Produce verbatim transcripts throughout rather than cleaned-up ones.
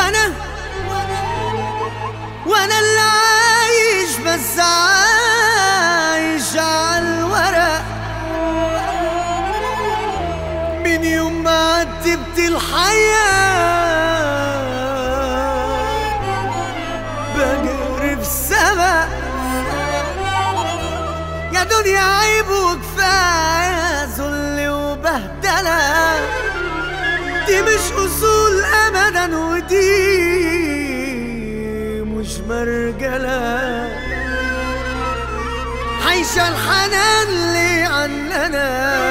وانا وانا اللي عايش بس عايش عالورق. من يوم ما عتبت الحياة بجري في سبق. يا دنيا عيب وكفاية ذل وبهدلة، دي مش أصول أبدا ودي مش مرجلة. عايشة الحنان اللي عننا،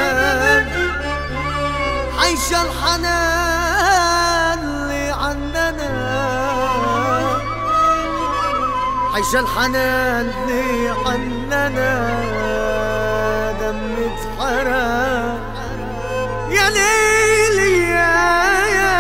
عايشة الحنان اللي عننا، عايشة الحنان اللي عننا. دم اتحرق يا ليلي يا يا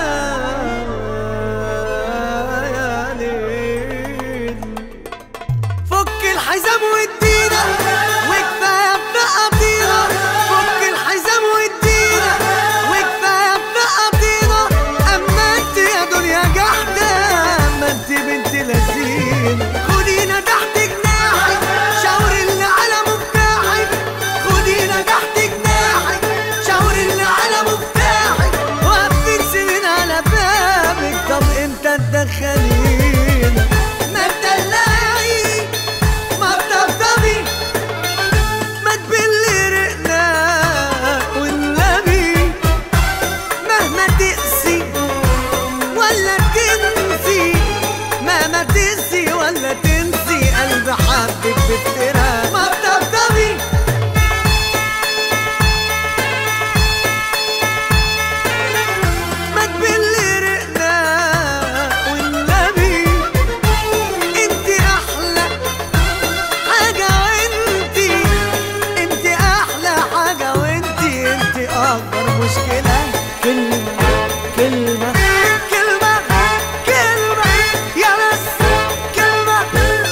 يا ليل. فك الحزام وادينا وكفاية بنقضينا، فك الحزام وادينا وكفاية بنقضينا. أما انت يا دنيا جحدة، أما انت بنت لذينة. خدينا تحت جناحي شاور اللي على مفتاحي، خدينا تحت جناحي شاور اللي على مفتاحي. واقفين سنين على بابك، طب امتى تدخلينا؟ ما تدلعي ما تطبطبي ما تبلي رقنا والنبي. مهما تقسي ولا تنسي، مهما تقسي ولا تنسي، قلبي حبك بافتراء. ما تطبطبي ما تبلي رقنا والنبي. انت احلى حاجة وانتي، انت احلى حاجة وانتي، انت اكبر مشكلة. كلمة كلمة كلمة كلمة يا بس كلمة.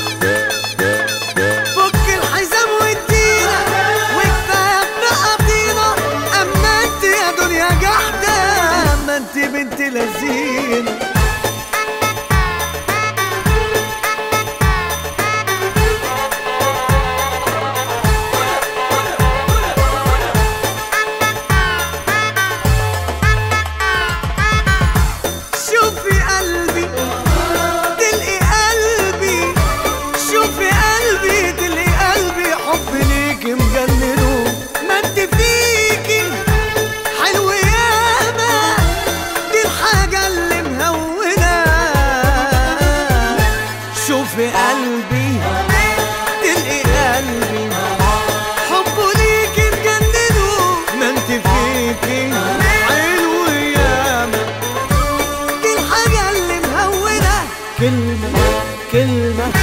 فك الحزام وادينا وكفاية بنقضينا. اما انت يا دنيا جحدة، اما انت بنت لذينة. شوفي قلبي تلقي قلبي، شوفي قلبي تلقي قلبي. حب ليكي مجننه، ما انت فيكي حلو ياما، دي الحاجة اللي مهونة. شوفي قلبي تلقي قلبي، حبه ليكي مجننه، ما انت فيكي حلو ياما، دي الحاجة اللي مهونة. كلمة كلمة